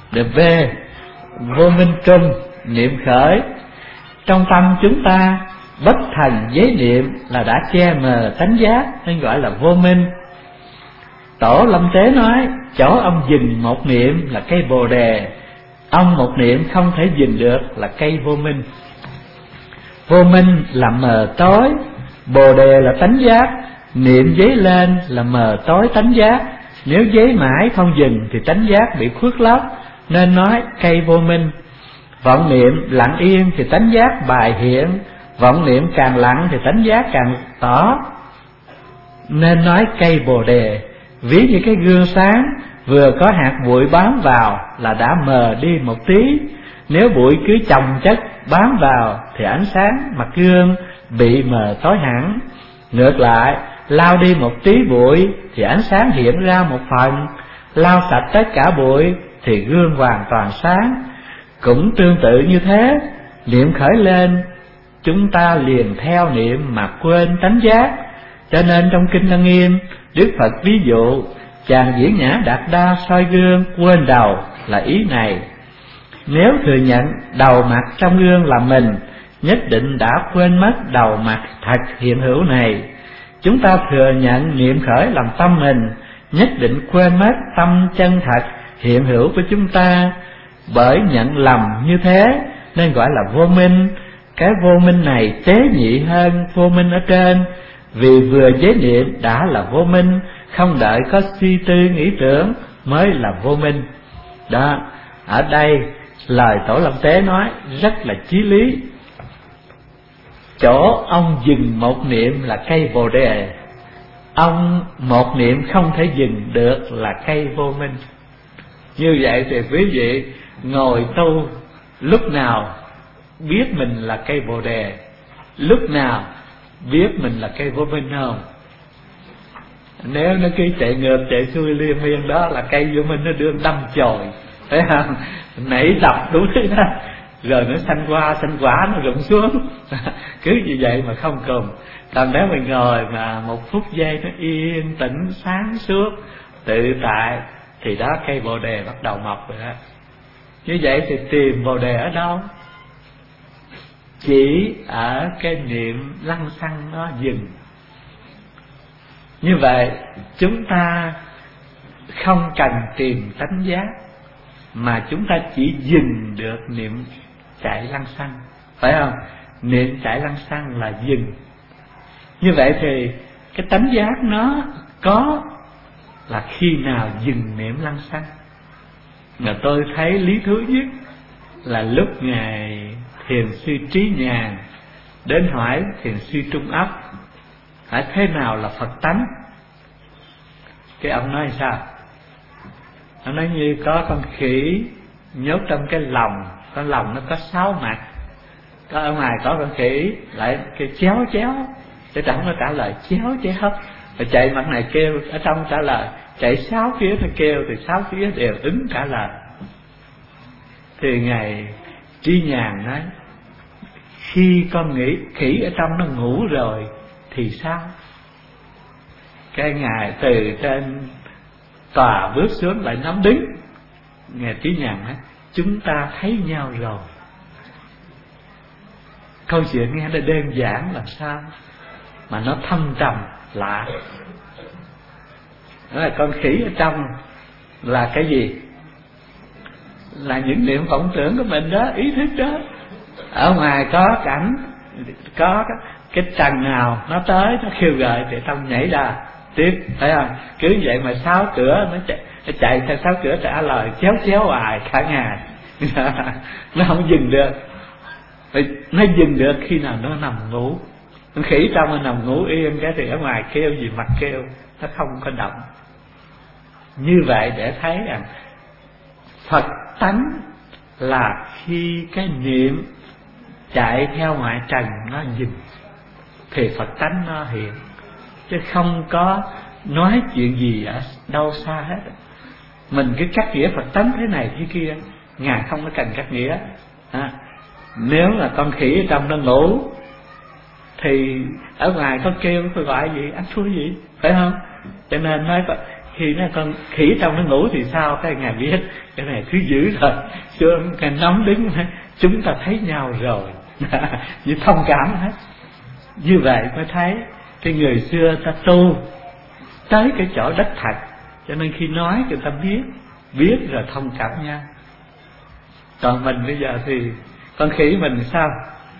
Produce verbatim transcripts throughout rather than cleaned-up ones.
Rồi B, vô minh trung, niệm khởi. Trong tâm chúng ta bất thành giới niệm là đã che mờ tánh giác, nên gọi là vô minh. Tổ Lâm Tế nói, chỗ ông dừng một niệm là cây bồ đề, ông một niệm không thể dừng được là cây vô minh. Vô minh là mờ tối, bồ đề là tánh giác, niệm dấy lên là mờ tối tánh giác. Nếu dấy mãi không dừng thì tánh giác bị khuất lấp, nên nói cây vô minh. Vọng niệm lặng yên thì tánh giác bài hiện, vọng niệm càng lặng thì tánh giác càng tỏ, nên nói cây bồ đề. Ví như cái gương sáng, vừa có hạt bụi bám vào là đã mờ đi một tí. Nếu bụi cứ chồng chất bám vào thì ánh sáng mặt gương bị mờ tối hẳn. Ngược lại, lau đi một tí bụi thì ánh sáng hiện ra một phần, lau sạch tất cả bụi thì gương hoàn toàn sáng. Cũng tương tự như thế, niệm khởi lên, chúng ta liền theo niệm mà quên tánh giác. Cho nên trong Kinh Lăng Nghiêm, Đức Phật ví dụ chàng diễn nhã Đạt Đa soi gương quên đầu là ý này. Nếu thừa nhận đầu mặt trong gương là mình, nhất định đã quên mất đầu mặt thật hiện hữu này. Chúng ta thừa nhận niệm khởi làm tâm mình, nhất định quên mất tâm chân thật hiện hữu của chúng ta. Bởi nhận lầm như thế nên gọi là vô minh. Cái vô minh này tế nhị hơn vô minh ở trên, vì vừa giới niệm đã là vô minh, không đợi có suy tư nghĩ tưởng mới là vô minh. Đó, ở đây lời Tổ Lâm Tế nói rất là chí lý. Chỗ ông dừng một niệm là cây bồ đề, ông một niệm không thể dừng được là cây vô minh. Như vậy thì quý vị ngồi tu lúc nào biết mình là cây bồ đề, lúc nào biết mình là cây vô minh không? Nếu nó cứ chạy ngược chạy xuôi liên miên đó là cây vô minh nó đương đâm chồi, thấy không? Nảy đập đúng thế đó, rồi nó sanh qua sanh quả nó rụng xuống. Cứ như vậy mà không cùng. Còn nếu mình ngồi mà một phút giây nó yên tĩnh sáng suốt tự tại thì đó cây bồ đề bắt đầu mọc rồi đó. Như vậy thì tìm bồ đề ở đâu? Chỉ ở cái niệm lăng xăng nó dừng. Như vậy chúng ta không cần tìm tánh giác, mà chúng ta chỉ dừng được niệm chạy lăng xăng, phải không? Niệm chạy lăng xăng là dừng. Như vậy thì cái tánh giác nó có là khi nào dừng niệm lăng xăng? Mà tôi thấy lý thú nhất là lúc Ngài Thiền sư Trí Nhàn đến hỏi Thiền sư Trung Ấp, hỏi thế nào là Phật tánh? Cái ông nói sao? Ông nói như có con khỉ nhốt trong cái lồng, con lồng nó có sáu mặt, có ở ngoài có con khỉ lại kêu chéo chéo, cái trong nó trả lời chéo chéo, rồi chạy mặt này kêu, ở trong trả lời, chạy sáu phía nó kêu thì sáu phía đều ứng trả lời. Thì Ngài Trí Nhàn nói, khi con nghĩ khỉ ở trong nó ngủ rồi thì sao? Cái Ngài từ trên tòa bước xuống lại nắm đứng. Ngài Trí Nhàn nói, chúng ta thấy nhau rồi. Câu chuyện nghe nó đơn giản làm sao mà nó thâm trầm lạ. Đó là con khỉ ở trong là cái gì? Là những niệm vọng tưởng của mình đó, ý thức đó. Ở ngoài có cảnh, có cái trần nào nó tới, nó khiêu gợi thì trong nhảy ra tiếp, thấy không? Cứ vậy mà sáu cửa nó chạy, nó chạy theo sáu cửa trả lời chéo chéo hoài cả ngày. Nó không dừng được. Nó dừng được khi nào nó nằm ngủ. Con khỉ trong nó nằm ngủ yên, cái thì ở ngoài kêu gì mặt kêu, nó không có động. Như vậy để thấy rằng Phật tánh là khi cái niệm chạy theo ngoại trần nó dừng thì Phật tánh nó hiện, chứ không có nói chuyện gì ở đâu xa hết. Mình cứ cắt nghĩa Phật tánh thế này thế kia, Ngài không có cần cắt nghĩa. À, nếu là con khỉ ở trong nó ngủ thì ở ngoài có kêu có gọi gì ăn thua gì, phải không? Cho nên nói khi nó con khỉ trong nó ngủ thì sao, cái Ngài biết cái này thứ dữ rồi, xương cái nóng đứng chúng ta thấy nhau rồi. Như thông cảm hết. Như vậy mới thấy cái người xưa ta tu tới cái chỗ đất thật, cho nên khi nói người ta biết, biết rồi thông cảm nhau. Còn mình bây giờ thì con khỉ mình sao?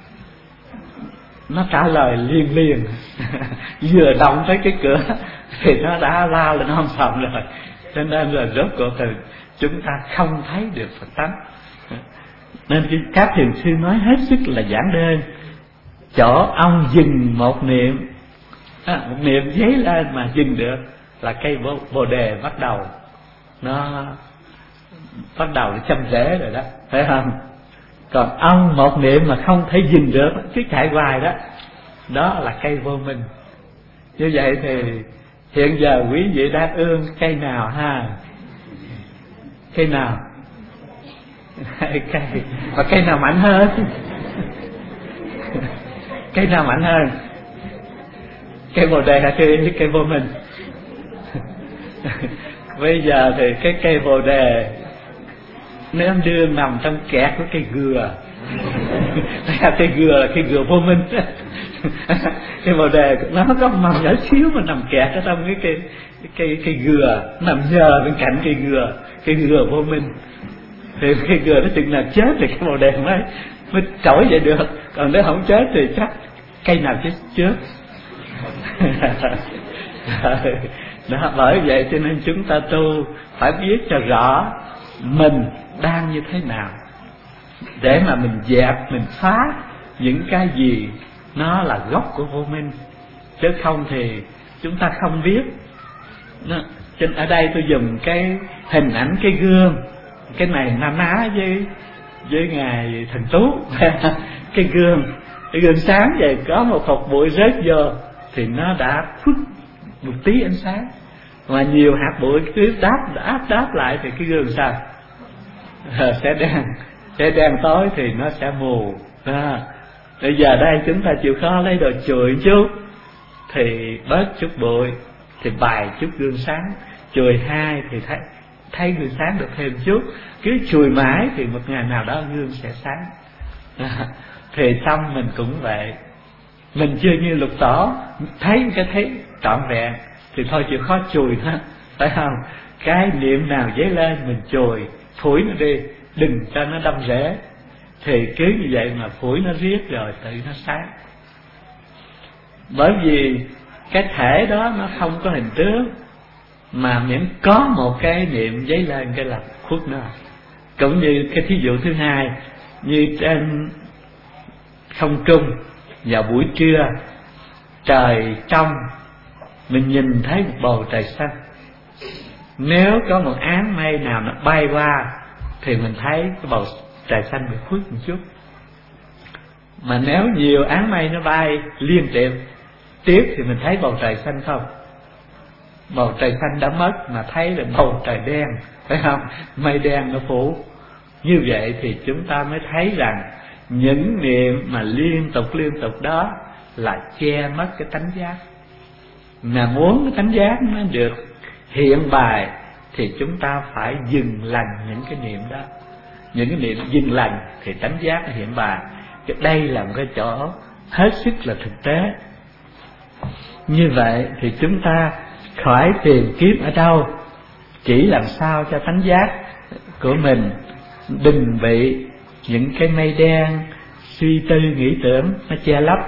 Nó trả lời liền liền. Vừa động tới cái cửa thì nó đã lao lên om sòm rồi. Cho nên là rốt cuộc thì chúng ta không thấy được Phật tánh. Nên các thiền sư nói hết sức là giản đơn. Chỗ ông dừng một niệm, à, một niệm giấy lên mà dừng được là cây bồ, bồ đề bắt đầu nó bắt đầu nó châm rễ rồi đó, phải không? Còn ông một niệm mà không thể dừng được, cứ chạy hoài đó, đó là cây vô minh. Như vậy thì hiện giờ quý vị đang ương cây nào ha? Cây nào? Hai cây. Và cây nào mạnh hơn? Cây nào mạnh hơn? Cây bồ đề hay cây, cây vô minh? Bây giờ thì cái cây bồ đề nếu đưa nằm trong kẹt của cây gừa. Cây gừa là cây gừa vô minh. Cây bồ đề nó có mầm nhỏ xíu mà nằm kẹt ở trong cái cây cái cây cây gừa, nằm nhờ bên cạnh cây gừa, cây gừa vô minh. Thì cây gừa nó chừng nào chết thì cái bồ đề mới mới trỗi dậy được, còn nếu không chết thì chắc cây nào chết trước. Đó, bởi vậy cho nên chúng ta tu phải biết cho rõ mình đang như thế nào, để mà mình dẹp, mình phá những cái gì nó là gốc của vô minh. Chứ không thì chúng ta không biết. Trên ở đây tôi dùng cái hình ảnh cái gương, cái này na ná với với ngài Thần Tú. Cái gương, cái gương sáng vậy, có một hột bụi rớt vô thì nó đã phút một tí ánh sáng, mà nhiều hạt bụi cứ đáp đáp đáp lại thì cái gương sao? À, sẽ đen, sẽ đen tối thì nó sẽ mù. À, bây giờ đây chúng ta chịu khó lấy đồ chùi chút thì bớt chút bụi, thì bài chút gương sáng. Chùi hai thì thấy thấy gương sáng được thêm chút, cứ chùi mãi thì một ngày nào đó gương sẽ sáng. À, thì tâm mình cũng vậy. Mình chưa như Lục Tổ thấy cái thấy trọn vẹn thì thôi chịu khó chùi nó, phải không? Cái niệm nào dấy lên mình chùi, phủi nó đi, đừng cho nó đâm rễ. Thì cứ như vậy mà phủi nó riết rồi tự nó sáng. Bởi vì cái thể đó nó không có hình tướng, mà miễn có một cái niệm dấy lên cái là khuất nó. Cũng như cái thí dụ thứ hai, như trên không trung vào buổi trưa, trời trong, mình nhìn thấy một bầu trời xanh. Nếu có một áng mây nào nó bay qua thì mình thấy cái bầu trời xanh bị khuất một chút. Mà nếu nhiều áng mây nó bay liên tiếp tiếp thì mình thấy bầu trời xanh không? Bầu trời xanh đã mất mà thấy là bầu trời đen, phải không? Mây đen nó phủ. Như vậy thì chúng ta mới thấy rằng những niệm mà liên tục liên tục đó là che mất cái tánh giác. Mà muốn cái tánh giác nó được hiện bài thì chúng ta phải dừng lành những cái niệm đó. Những cái niệm dừng lành thì tánh giác nó hiện bài. Cái đây là một cái chỗ hết sức là thực tế. Như vậy thì chúng ta khỏi tìm kiếm ở đâu, chỉ làm sao cho tánh giác của mình đừng bị những cái mây đen suy tư nghĩ tưởng nó che lấp.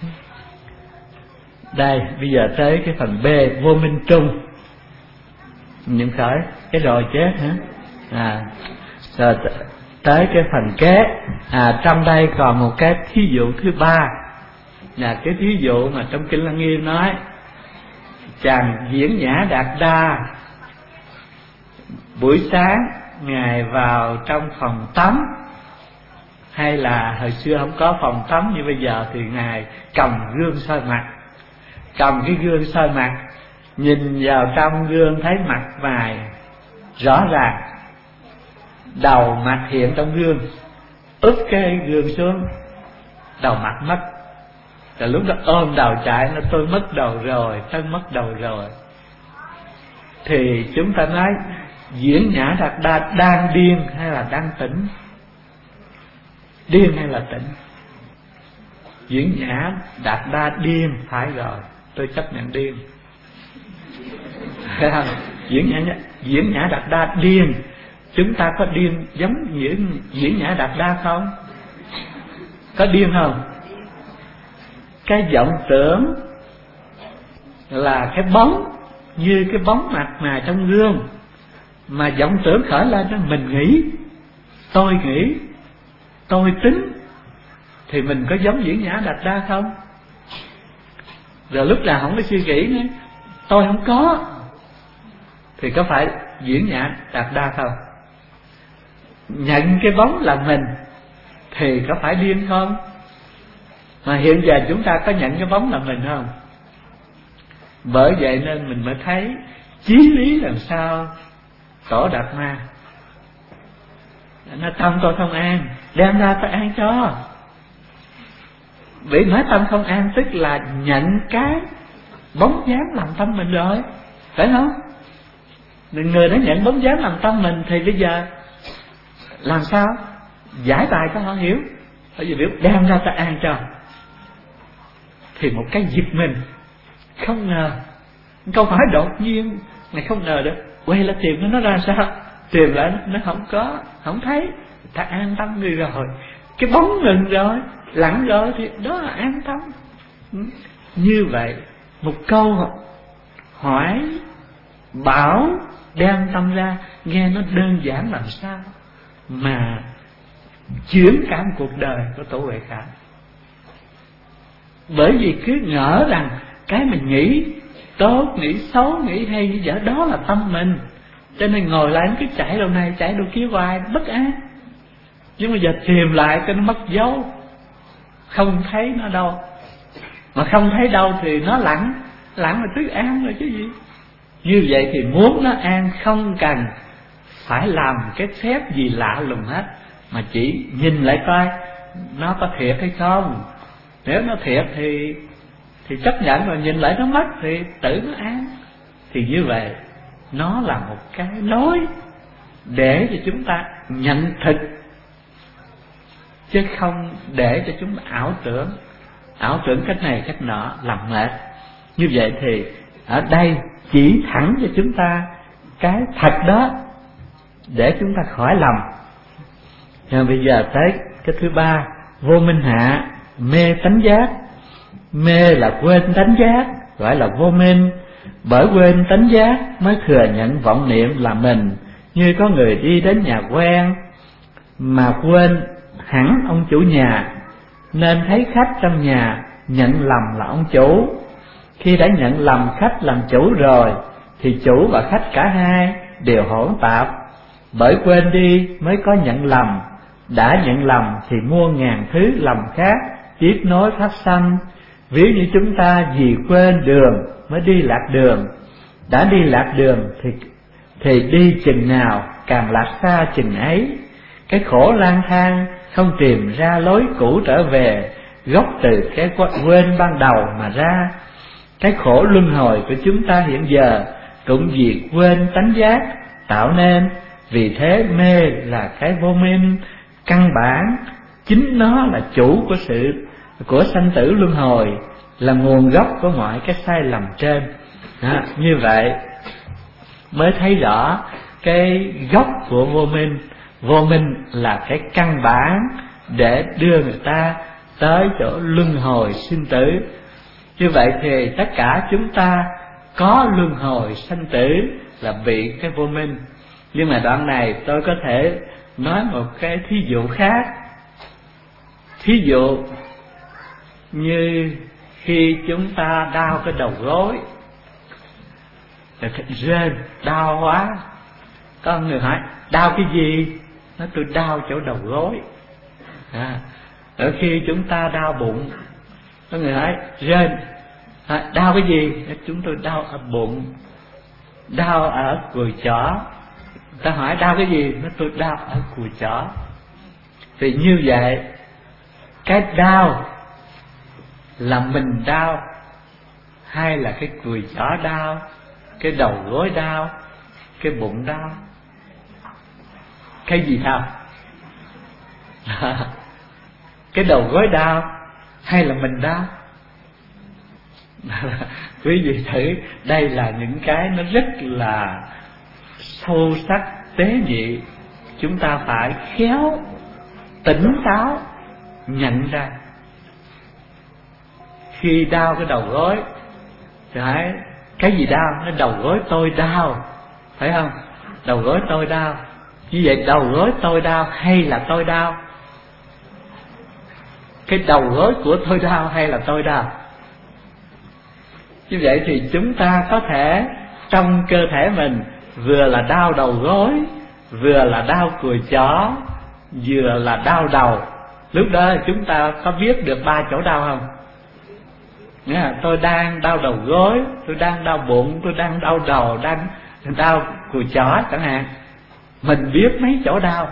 Đây, bây giờ tới cái phần B, vô minh trung. Những khởi cái rồi chết hả? À, rồi tới cái phần kế. À, trong đây còn một cái thí dụ thứ ba, là cái thí dụ mà trong Kinh Lăng Nghiêm nói chàng Diễn Nhã Đạt Đa buổi sáng ngài vào trong phòng tắm, hay là hồi xưa không có phòng tắm như bây giờ thì ngài cầm gương soi mặt, cầm cái gương soi mặt, nhìn vào trong gương thấy mặt mày rõ ràng, đầu mặt hiện trong gương, úp cái gương xuống, đầu mặt mất. Rồi lúc đó ôm đầu chạy, nó tôi mất đầu rồi, tôi mất đầu rồi. thì chúng ta nói Diễn Nhã Đạt Đa đang điên hay là đang tỉnh? Điên hay là tỉnh? Diễn Nhã Đạt Đa điên, phải rồi, tôi chấp nhận điên. Diễn Nhã Diễn Nhã Đạt Đa điên. Chúng ta có điên giống Diễn Diễn Nhã Đạt Đa không? Có điên không? Cái vọng tưởng là cái bóng, như cái bóng mặt mà trong gương, mà vọng tưởng khởi lên đó, mình nghĩ, tôi nghĩ, tôi tính, thì mình có giống Diễn Nhã Đạt Đa không? Rồi lúc nào không có suy nghĩ nữa, tôi không có, thì có phải Diễn Nhã Đạt Đa không? Nhận cái bóng là mình thì có phải điên không? Mà hiện giờ chúng ta có nhận cái bóng là mình không? Bởi vậy nên mình mới thấy chí lý làm sao Tổ Đạt Ma nó tâm tôi không an, đem ra tôi an cho. Vì nói tâm không an tức là nhận cái bóng dáng làm tâm mình rồi, phải không? Người đã nhận bóng dáng làm tâm mình thì bây giờ làm sao giải bài cho họ hiểu? Bởi vì nếu đem ra ta an cho, thì một cái giật mình không ngờ, câu hỏi đột nhiên này không ngờ được, quay lại tìm nó nó ra sao? Tìm lại nó không có, không thấy, ta an tâm người rồi, cái bóng ngừng rồi, lặng rồi thì đó là an tâm. Như vậy một câu hỏi bảo đem tâm ra, nghe nó đơn giản làm sao mà chuyển cả một cuộc đời của Tổ Huệ Khả. Bởi vì cứ ngỡ rằng cái mình nghĩ tốt, nghĩ xấu, nghĩ hay như vậy đó là tâm mình, cho nên ngồi lại nó cứ chạy đầu này chạy đầu kia hoài, bất an. Nhưng mà giờ tìm lại cái nó mất dấu, không thấy nó đâu. Mà không thấy đâu thì nó lặng, lặng là tức an rồi chứ gì. Như vậy thì muốn nó an không cần phải làm cái phép gì lạ lùng hết, mà chỉ nhìn lại coi nó có thiệt hay không. Nếu nó thiệt thì thì chấp nhận, rồi nhìn lại nó mất thì tự nó an. Thì như vậy nó là một cái lối để cho chúng ta nhận thực, chứ không để cho chúng ta ảo tưởng, ảo tưởng cách này cách nọ làm mệt. Như vậy thì ở đây chỉ thẳng cho chúng ta cái thật đó để chúng ta khỏi lầm. Rồi bây giờ tới cái thứ ba, vô minh hạ, mê tánh giác. Mê là quên tánh giác, gọi là vô minh. Bởi quên tánh giác mới thừa nhận vọng niệm là mình. Như có người đi đến nhà quen mà quên hẳn ông chủ nhà, nên thấy khách trong nhà nhận lầm là ông chủ. Khi đã nhận lầm khách làm chủ rồi thì chủ và khách cả hai đều hỗn tạp. Bởi quên đi mới có nhận lầm, đã nhận lầm thì muôn ngàn thứ lầm khác tiếp nối phát sanh. Ví như chúng ta vì quên đường mới đi lạc đường, đã đi lạc đường thì thì đi chừng nào càng lạc xa chừng ấy. Cái khổ lang thang không tìm ra lối cũ trở về, gốc từ cái quên ban đầu mà ra. Cái khổ luân hồi của chúng ta hiện giờ cũng vì quên tánh giác tạo nên. Vì thế mê là cái vô minh căn bản, chính nó là chủ của sự của sanh tử luân hồi, là nguồn gốc của mọi cái sai lầm trên. Đó, như vậy mới thấy rõ cái gốc của vô minh. Vô minh là cái căn bản để đưa người ta tới chỗ luân hồi sinh tử. Như vậy thì tất cả chúng ta có luân hồi sanh tử là bị cái vô minh. Nhưng mà đoạn này tôi có thể nói một cái thí dụ khác. Thí dụ như khi chúng ta đau cái đầu gối, rên đau quá, có người hỏi đau cái gì? Nói tôi đau chỗ đầu gối. À, ở khi chúng ta đau bụng, có người hỏi rên à, đau cái gì? Chúng tôi đau ở bụng, đau ở cùi chỏ. Ta hỏi đau cái gì? Nói tôi đau ở cùi chỏ. Thì như vậy cái đau là mình đau hay là cái cùi chỏ đau? cái đầu gối đau, cái bụng đau. Cái gì đau? Cái đầu gối đau hay là mình đau? Quý vị thử, đây là những cái nó rất là sâu sắc, tế nhị. Chúng ta phải khéo, tỉnh táo nhận ra. Khi đau cái đầu gối thì hãy, cái gì đau? Nó đầu gối tôi đau, phải không? Đầu gối tôi đau. Như vậy đầu gối tôi đau hay là tôi đau? Cái đầu gối của tôi đau hay là tôi đau? Như vậy thì chúng ta có thể trong cơ thể mình vừa là đau đầu gối, vừa là đau cùi chó, vừa là đau đầu. Lúc đó chúng ta có biết được ba chỗ đau không? Nghĩa là tôi đang đau đầu gối, tôi đang đau bụng, tôi đang đau đầu, đang đau cùi chó chẳng hạn. Mình biết mấy chỗ đau.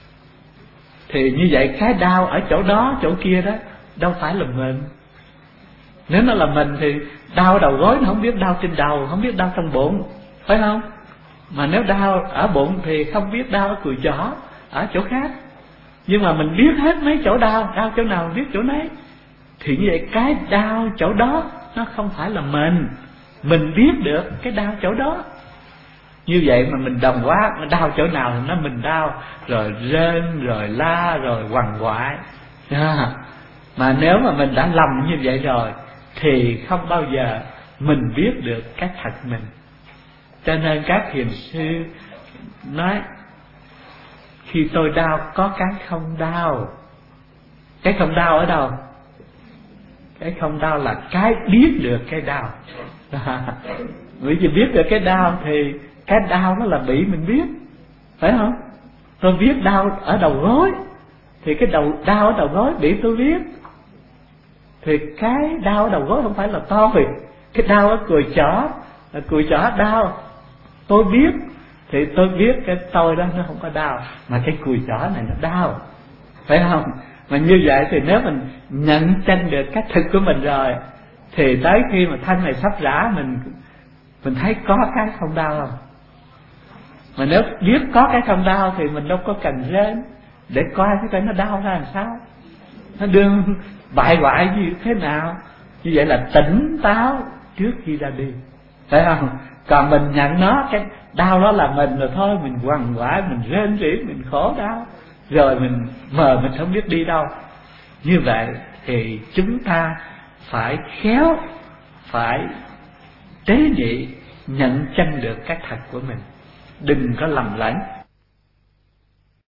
Thì như vậy cái đau ở chỗ đó, chỗ kia đó đâu phải là mình. Nếu nó là mình thì đau đầu gối nó không biết đau trên đầu, không biết đau trong bụng, phải không? Mà nếu đau ở bụng thì không biết đau ở cùi chỏ, ở chỗ khác. Nhưng mà mình biết hết mấy chỗ đau, đau chỗ nào biết chỗ nấy. Thì như vậy cái đau chỗ đó nó không phải là mình. Mình biết được cái đau chỗ đó. Như vậy mà mình đồng quá, nó đau chỗ nào thì nó mình đau, rồi rên, rồi la, rồi quằn quại. À, mà nếu mà mình đã lầm như vậy rồi thì không bao giờ mình biết được cái thật mình. Cho nên các thiền sư nói khi tôi đau có cái không đau. Cái không đau ở đâu? Cái không đau là cái biết được cái đau. Bởi vì biết được cái đau thì cái đau nó là bị mình biết, phải không? Tôi biết đau ở đầu gối thì cái đầu đau ở đầu gối bị tôi biết. Thì cái đau ở đầu gối không phải là tôi. Cái đau ở cùi chỏ, cùi chỏ đau tôi biết, thì tôi biết cái tôi đó nó không có đau, mà cái cùi chỏ này nó đau, phải không? Mà như vậy thì nếu mình nhận chân được cái thực của mình rồi thì tới khi mà thân này sắp rã, mình mình thấy có cái không đau không? Mà nếu biết có cái không đau thì mình đâu có cần rên để coi cái nó đau ra làm sao, nó đương bại hoại như thế nào. Như vậy là tỉnh táo trước khi ra đi, phải không? Còn mình nhận nó, cái đau đó là mình rồi thôi, mình quằn quại, mình rên rỉ, mình khổ đau, rồi mình mờ, mình không biết đi đâu. Như vậy thì chúng ta phải khéo, phải tế nhị, nhận chân được cái thật của mình, đừng có lầm lẫn.